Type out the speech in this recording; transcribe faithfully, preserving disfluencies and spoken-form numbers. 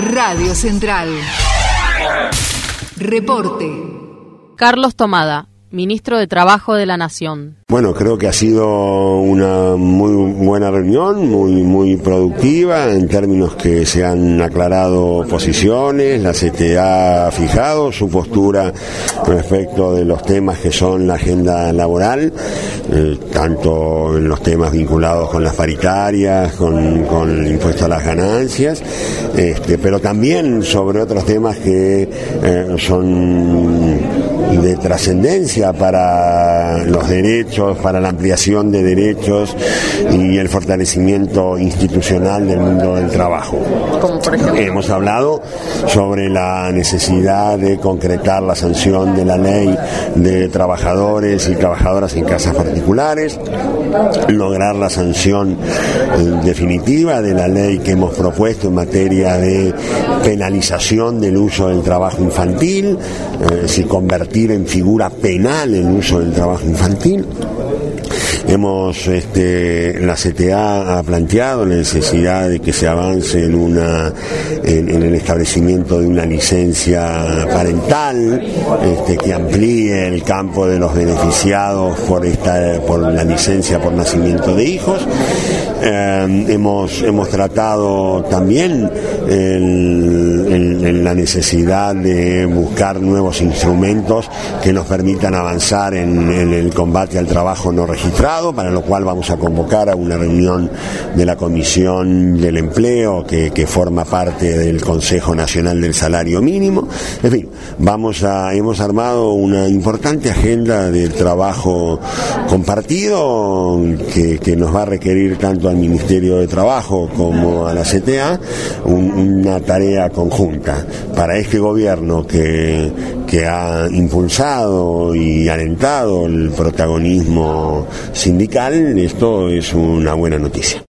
Radio Central. Reporte. Carlos Tomada, Ministro de Trabajo de la Nación. Bueno, creo que ha sido una muy buena reunión, muy muy productiva en términos que se han aclarado posiciones, la C T A ha fijado su postura respecto de los temas que son la agenda laboral, eh, tanto en los temas vinculados con las paritarias, con, con el impuesto a las ganancias, este, pero también sobre otros temas que eh, son de trascendencia para los derechos, para la ampliación de derechos y el fortalecimiento institucional del mundo del trabajo. Como por ejemplo. Hemos hablado sobre la necesidad de concretar la sanción de la ley de trabajadores y trabajadoras en casas particulares, lograr la sanción definitiva de la ley que hemos propuesto en materia de penalización del uso del trabajo infantil, eh, si convertir en figura penal el uso del trabajo infantil. Hemos, este, la C T A ha planteado la necesidad de que se avance en una, en, en el establecimiento de una licencia parental, este, que amplíe el campo de los beneficiados por esta, por la licencia por nacimiento de hijos. Eh, hemos, hemos tratado también el, el, el, la necesidad de buscar nuevos instrumentos que nos permitan avanzar en, en el combate al trabajo no registrado, para lo cual vamos a convocar a una reunión de la Comisión del Empleo que, que forma parte del Consejo Nacional del Salario Mínimo. En fin, vamos a, hemos armado una importante agenda de trabajo compartido que, que nos va a requerir tanto al Ministerio de Trabajo como a la C T A un, una tarea conjunta para este gobierno que, que ha impulsado y alentado el protagonismo sindical. Esto es una buena noticia.